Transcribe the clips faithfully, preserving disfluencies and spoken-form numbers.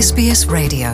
S B S Radio.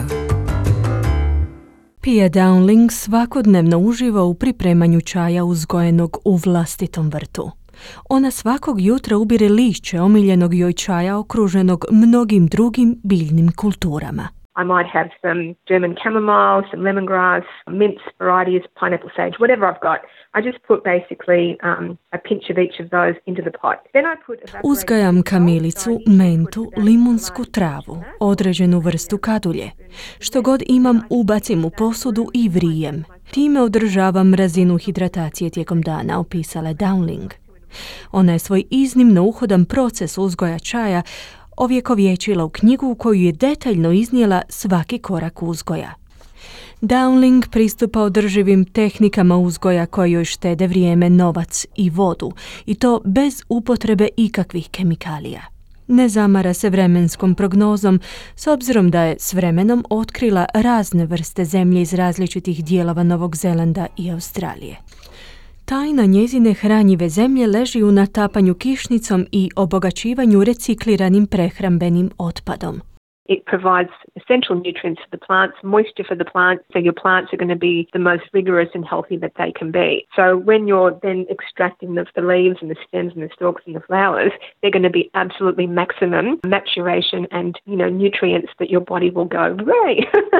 Pia Dowling svakodnevno uživa u pripremanju čaja uzgojenog u vlastitom vrtu. Ona svakog jutra ubire lišće omiljenog joj čaja okruženog mnogim drugim biljnim kulturama. I might have some German chamomile, some lemongrass, mince varieties, pineapple sage, whatever I've got. I just put basically um, a pinch of each of those into the pot. Then I put evaporated Uzgajam kamilicu, mentu, limunsku travu, određenu vrstu kadulje. Što god imam ubacim u posudu i vrijem. Time održavam razinu hidratacije tijekom dana, opisala je Dowling. Ona je svoj iznimno uhodan proces uzgoja čaja ovjekovječila u knjigu u koju je detaljno iznijela svaki korak uzgoja. Dowling pristupa održivim tehnikama uzgoja koje joj štede vrijeme, novac i vodu, i to bez upotrebe ikakvih kemikalija. Ne zamara se vremenskom prognozom, s obzirom da je s vremenom otkrila razne vrste zemlje iz različitih dijelova Novog Zelanda i Australije. Tajna njezine hranjive zemlje leži u natapanju kišnicom i obogaćivanju recikliranim prehrambenim otpadom. It provides essential nutrients for the plants, moisture for the plants, so your plants are going to be the most vigorous and healthy that they can be. So when you're then extracting the, the leaves and the stems and the stalks and the flowers, they're going to be absolutely maximum maturation and, you know, nutrients that your body will go, hooray!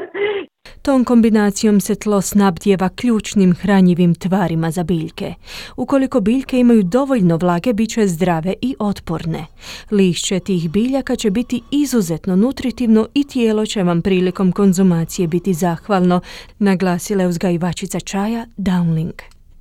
Tom kombinacijom se tlo snabdijeva ključnim hranjivim tvarima za biljke. Ukoliko biljke imaju dovoljno vlage, bit će zdrave i otporne. Lišće tih biljaka će biti izuzetno nutritivno i tijelo će vam prilikom konzumacije biti zahvalno, naglasila je uzgajivačica čaja Dowling.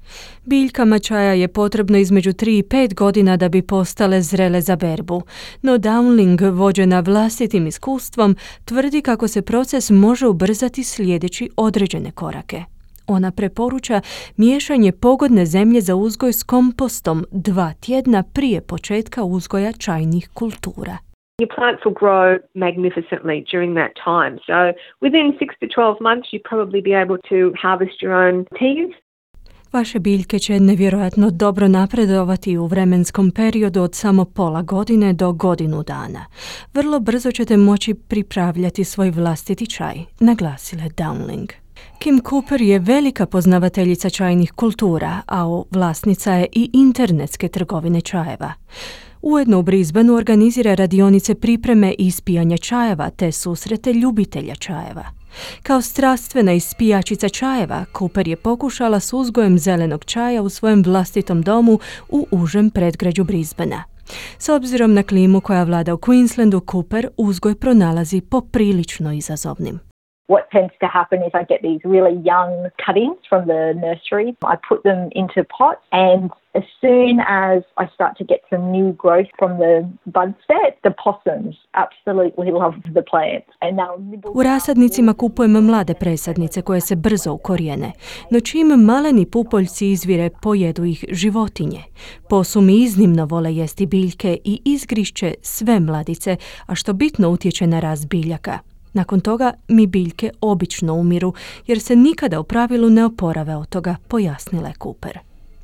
Biljkama čaja je potrebno između tri i pet godina da bi postale zrele za berbu, no Dowling, vođena vlastitim iskustvom, tvrdi kako se proces može ubrzati slijedeći određene korake. Ona preporuča miješanje pogodne zemlje za uzgoj s kompostom dva tjedna prije početka uzgoja čajnih kultura. Your plants will grow magnificently during that time. So within six to twelve months you'll probably be able to harvest your own teas. Vaše biljke će nevjerojatno dobro napredovati u vremenskom periodu od samo pola godine do godinu dana. Vrlo brzo ćete moći pripravljati svoj vlastiti čaj, naglasila je Dowling. Kim Cooper je velika poznavateljica čajnih kultura, a vlasnica je i internetske trgovine čajeva. Ujedno u Brisbaneu organizira radionice pripreme i ispijanja čajeva te susrete ljubitelja čajeva. Kao strastvena ispijačica čajeva, Cooper je pokušala s uzgojem zelenog čaja u svojem vlastitom domu u užem predgrađu Brisbanea. S obzirom na klimu koja vlada u Queenslandu, Cooper uzgoj pronalazi poprilično izazovnim. What tends to happen is I get these really young cuttings from the nursery. I put them into pots, and as soon as I start to get some new growth from the bud set, the possums absolutely love the plants. And they'll nibble. U rasadnicima kupujemo mlade presadnice koje se brzo ukorijene, no čim maleni pupoljci izvire, pojedu ih životinje. Posumi iznimno vole jesti biljke i izgrišće sve mladice, a što bitno utječe na rast biljaka. Nakon toga mi biljke obično umiru, jer se nikada u pravilu ne oporave od toga, pojasnila je Cooper.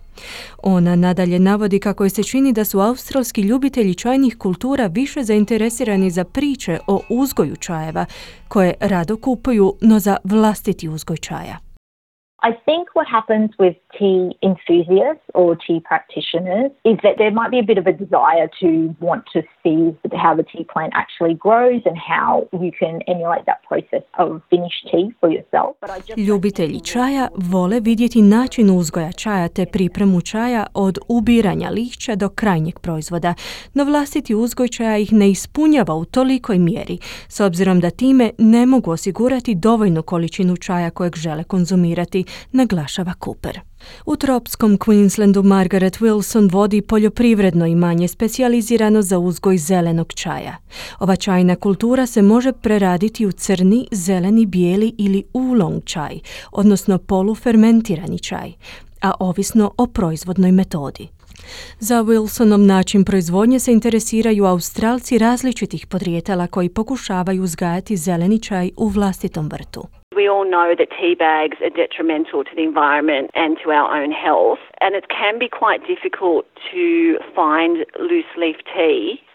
Ona nadalje navodi kako je se čini da su australski ljubitelji čajnih kultura više zainteresirani za priče o uzgoju čajeva, koje rado kupuju, no za vlastiti uzgoj čaja. I think what happens with tea enthusiasts or tea practitioners is that there might be a bit of a desire to want to see how the tea plant actually grows and how you can emulate that process of finished tea for yourself. But I just Ljubitelji čaja vole vidjeti način uzgoja čaja te pripremu čaja od ubiranja lišća do krajnjeg proizvoda, no vlastiti uzgoj čaja ih ne ispunjava u tolikoj mjeri, s obzirom da time ne mogu osigurati dovoljnu količinu čaja kojeg žele konzumirati, naglašava Cooper. U tropskom Queenslandu Margaret Wilson vodi poljoprivredno imanje specijalizirano za uzgoj zelenog čaja. Ova čajna kultura se može preraditi u crni, zeleni, bijeli ili oolong čaj, odnosno polufermentirani čaj, a ovisno o proizvodnoj metodi. Za Wilsonov način proizvodnje se interesiraju Australci različitih podrijetala koji pokušavaju uzgajati zeleni čaj u vlastitom vrtu. We all know that tea bags are detrimental to the environment and to our own health, and it can be quite difficult to find loose leaf tea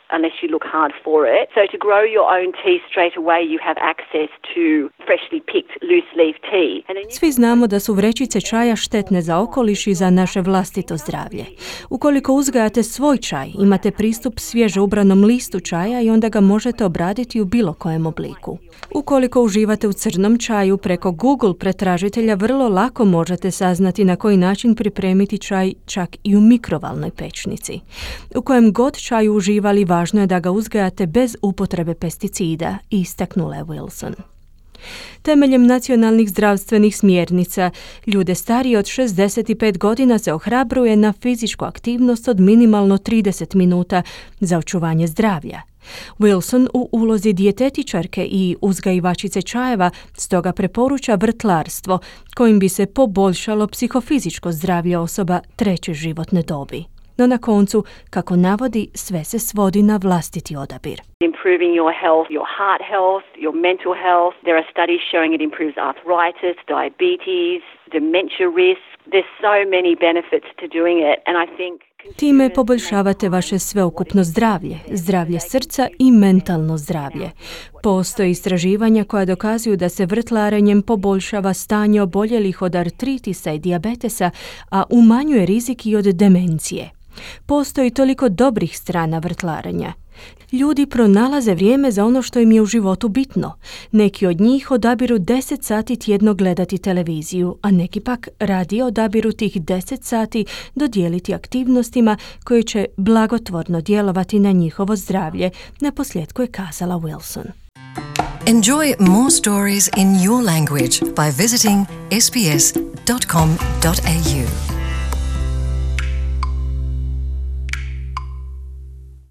unless you look hard for it. So to grow your own tea straight away, you have access to freshly picked loose leaf tea. And then you... Svi znamo da su vrećice čaja štetne za okoliš i za naše vlastito zdravlje. Ukoliko uzgajate svoj čaj, imate pristup svježe ubranom listu čaja i onda ga možete obraditi u bilo kojem obliku. Ukoliko uživate u crnom čaju, preko Google pretražitelja vrlo lako možete saznati na koji način pripremiti čaj čak i u mikrovalnoj pečnici. U kojem god čaju uživali, važno je da ga uzgajate bez upotrebe pesticida, istaknula je Wilson. Temeljem nacionalnih zdravstvenih smjernica, ljude starije od šezdeset pet godina se ohrabruje na fizičku aktivnost od minimalno trideset minuta za očuvanje zdravlja. Wilson u ulozi dijetetičarke i uzgajivačice čajeva stoga preporuča vrtlarstvo kojim bi se poboljšalo psihofizičko zdravlje osoba treće životne dobi. No na koncu, kako navodi, sve se svodi na vlastiti odabir. Improving your health, your heart health, your mental health. There are studies showing it improves arthritis, diabetes, dementia risk. There's so many benefits to doing it, and I think time poboljšavate vaše sveukupno zdravlje, zdravlje srca i mentalno zdravlje. Postoje istraživanja koja dokazuju da se vrtlarenjem poboljšava stanje oboljelih od artritisa i dijabetesa, a umanjuje rizik i od demencije. Postoji toliko dobrih strana vrtlarenja. Ljudi pronalaze vrijeme za ono što im je u životu bitno. Neki od njih odabiru deset sati tjedno gledati televiziju, a neki pak radije odabiru tih deset sati dodijeliti aktivnostima koje će blagotvorno djelovati na njihovo zdravlje, naposljetku je kazala Wilson. Enjoy more stories in your language by visiting s b s dot com dot a u.